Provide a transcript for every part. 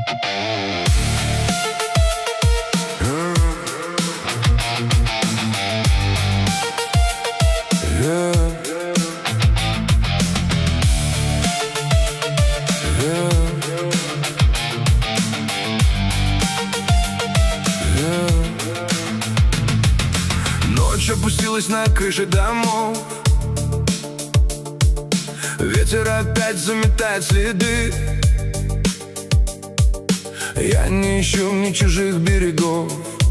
Ночь опустилась на крыши домов, ветер опять заметает следы. Я не ищу ни чужих берегов,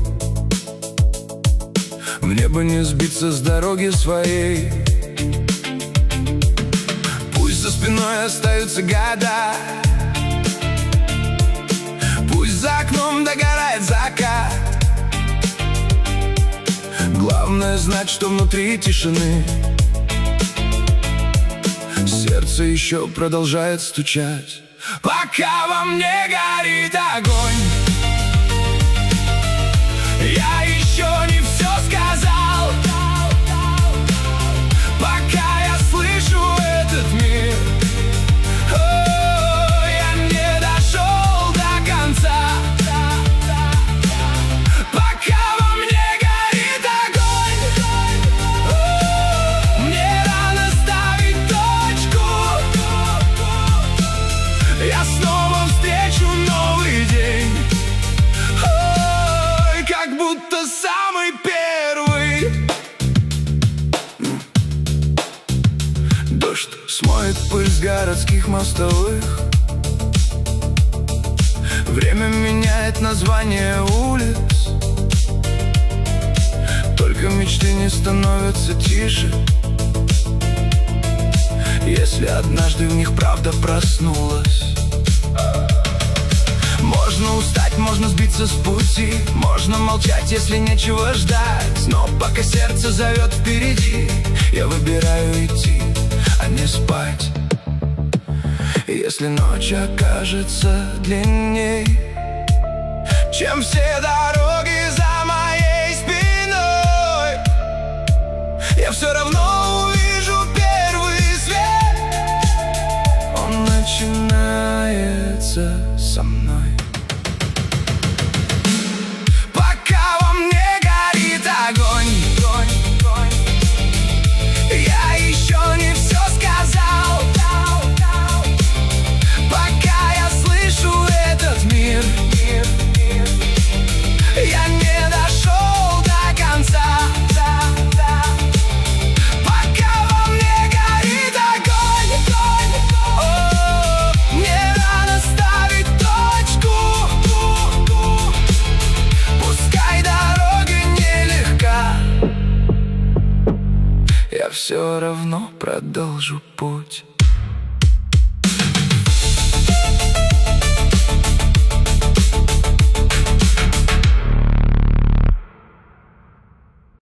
мне бы не сбиться с дороги своей. Пусть за спиной остаются года, пусть за окном догорает закат. Главное знать, что внутри тишины сердце еще продолжает стучать. Пока во мне горит огонь, я еще не все сказал. Пока я слышу этот мир, я не дошел до конца. Пока во мне горит огонь, мне рано ставить точку. Я снова встречу новый день, как будто самый первый. Дождь смоет пыль с городских мостовых, время меняет название улиц, только мечты не становятся тише, если однажды в них правда проснулась. Можно устать, можно сбиться с пути, можно молчать, если нечего ждать. Но пока сердце зовет впереди, я выбираю идти, а не спать. И если ночь окажется длинней, чем все дороги за моей спиной, я все равно увижу первый свет. Он начинается со мной. Пока во мне горит огонь, я еще не все сказал. Пока я слышу этот мир, я не дошел до конца. Пока во мне горит огонь, мне рано ставить точку. Пускай дорога нелегка, я все равно продолжу путь.